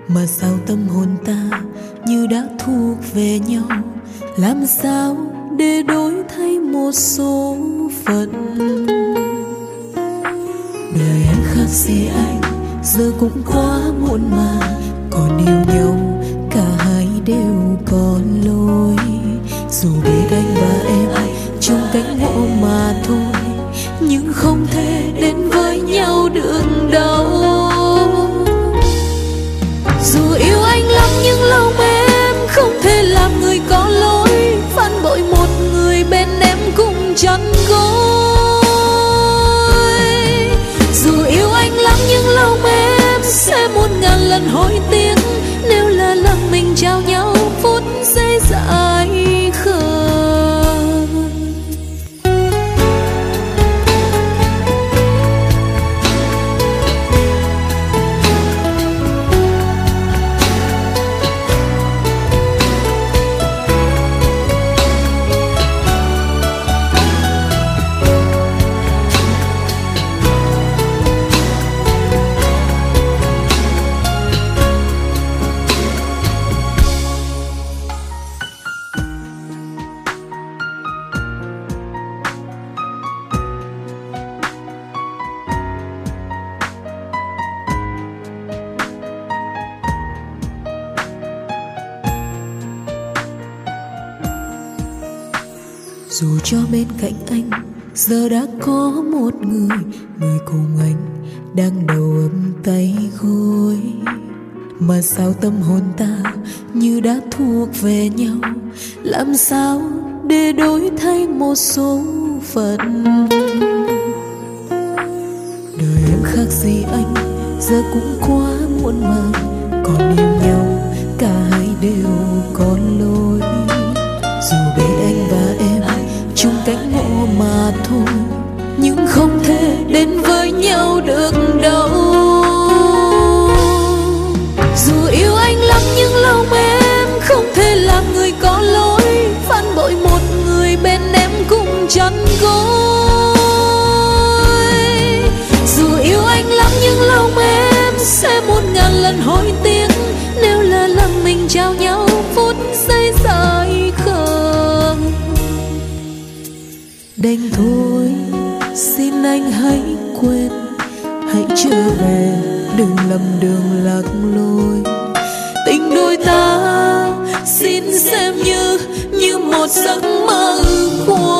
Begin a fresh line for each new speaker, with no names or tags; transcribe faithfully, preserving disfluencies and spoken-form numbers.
Mà sao tâm hồn ta như đã thuộc về nhau, làm sao để đổi thay một số phận. Đời em khác gì anh, giờ cũng quá muộn màng. Còn yêu nhau cả hai đều có lỗi, dù biết anh và em chung cánh ngộ mà thôi, nhưng không thể đến với nhau được đâu. Dù yêu anh lắm nhưng lòng em không thể làm người có lỗi, phản bội một người bên em cùng chăn gối. Dù yêu anh lắm nhưng lòng em sẽ muôn ngàn lần hối tiếc, nếu là lần mình trao nhau phút giây dại khờ. Dù cho bên cạnh anh giờ đã có một người, người cùng anh đang đầu ấm tay gối, mà sao tâm hồn ta như đã thuộc về nhau, làm sao để đổi thay một số phận. Đời em khác gì anh, giờ cũng quá muộn màng. Còn yêu nhau cả hai đều có lỗi, dù bên anh và em chung cánh ngộ mà thôi, nhưng không thể đến với nhau được đâu. Dù yêu anh lắm nhưng lòng em không thể làm người có lỗi, phản bội một người bên em cùng chăn gối. Dù yêu anh lắm nhưng lòng em sẽ muôn ngàn lần hối tiếc, nếu là lần mình trao nhau phút giây dại khờ. Đành thôi, xin anh hãy quên, hãy trở về, đừng lầm đường lạc lối. Tình đôi ta xin xem như như một giấc mơ qua.